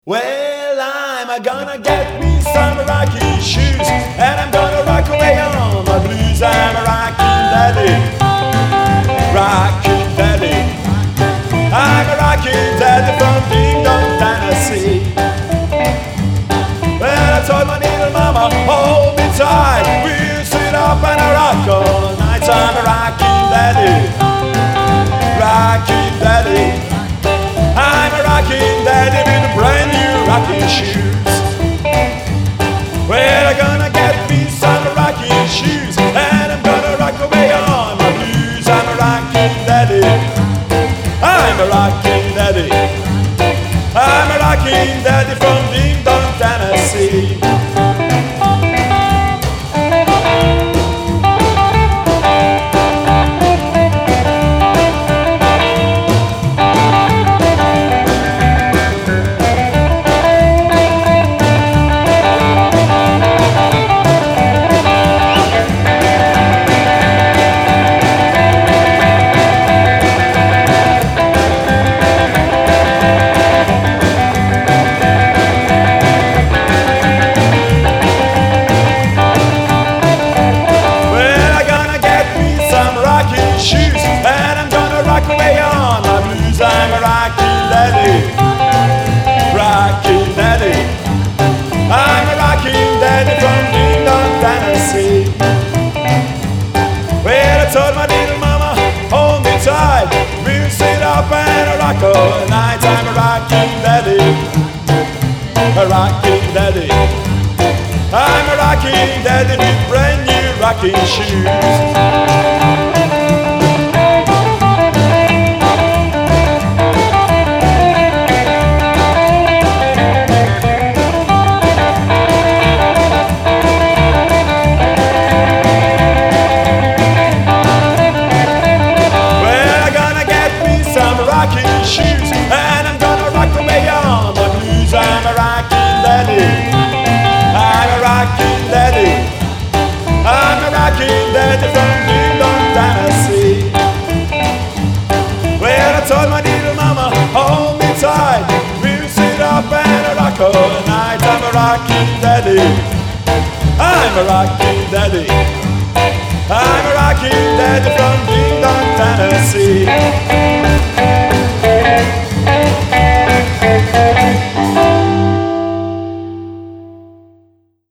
Well, I'm gonna get me some rocking shoes, and I'm gonna rock away on my blues. I'm a rocking daddy, rocking daddy. I'm a rocking daddy from Ding Dong, Tennessee. Well, I told my little mama, hold me tight, we'll sit up and rock all night. I'm a rocking daddy, rocking daddy. I'm a rocking daddy with a brand new rocking shoes. Well, I'm gonna get me some rocking shoes, and I'm gonna rock away on my blues. I'm a rocking daddy, I'm a rocking daddy. I'm a rocking daddy from Ding Dong, Tennessee. Shoes, and I'm gonna rock away on my blues. I'm a rocking daddy, rocking daddy. I'm a rocking daddy from Ding Dong, Tennessee. Well, I told my little mama, hold me tight, we'll sit up and rock all night. I'm a rocking daddy, a rocking daddy. I'm a rocking daddy with brand new rocking shoes. Rocking shoes, and I'm gonna rock away on my blues. I'm a rocking daddy, I'm a rocking daddy. I'm a rocking daddy from Ding Dong, Tennessee. Well, I told my little mama, hold me tight, we'll sit up and rock all night. I'm a rocking daddy, I'm a rocking daddy. I'm a rocking daddy from Ding Dong, Tennessee.